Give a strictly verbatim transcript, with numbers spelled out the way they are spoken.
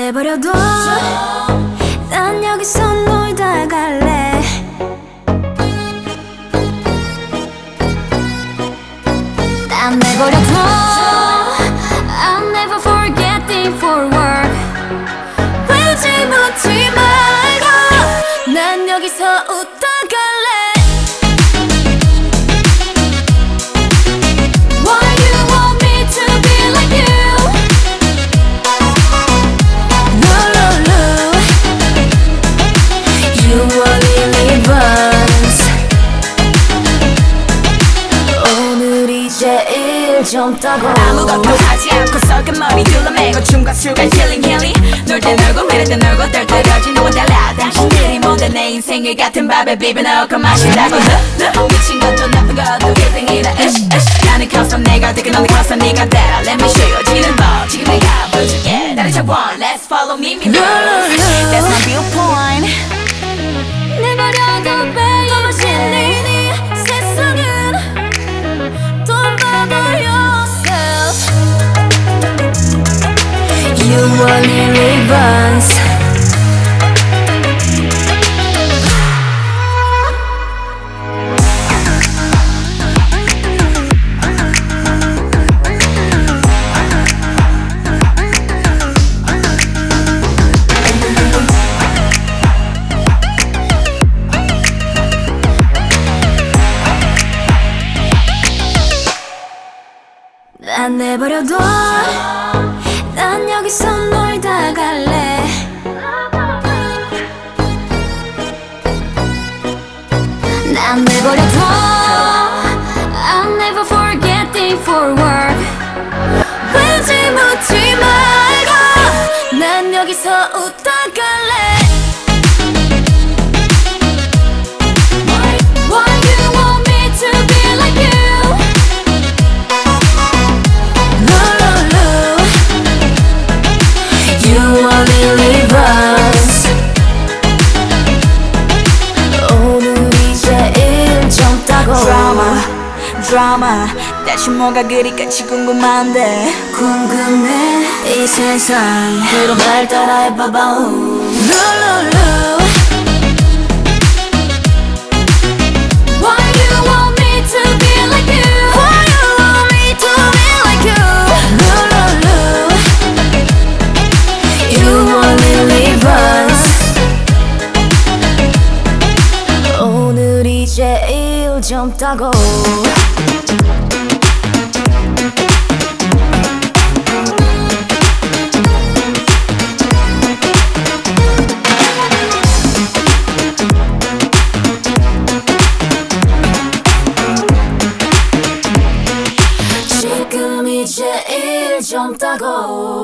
내버려둬. 난 여기서 놀다 갈래. 난 내버려둬. I'll never forget it for work. 왜지 묻지 말고 난 여기서 웃다 갈래. 좀 따고 아무것도 하지 않고서 그 머리 둘러매고 춤과 술과 힐링 힐링 놀 땐 놀고 미를 땐 놀고 떨떨어진 너와 달라. 당신들이 모든 내 인생을 같은 밥에 비벼넣고 마신다고. 미친 것도 나쁜 것도 일 등이라 으쌰 으쌰. 나는 커서 내가 되고 너는 커서 네가 되라. Let me show you 지는 법 지금 내가 보여줄게. 다른 차원 Let's follow me me That's my viewpoint. 내버려둬 babe. 더 맛있는 이 세상은 Don't bother yourself. You only live once. 난 내버려둬. 난 여기서 놀다 갈래. 난 내버려둬. I'll never forget it for work. 왜지 묻지 말고 난 여기서 웃다 갈래. 드라마 대신 뭐가 그리 끝이 궁금한데. 궁금해 이 세상 그럼 날 따라해봐봐. 룰루루. Why you want me to be like you? Why you want me to be like you? 룰루루. You only live once. 오늘이 제일 젊다고. 지금이 제일 젊다고.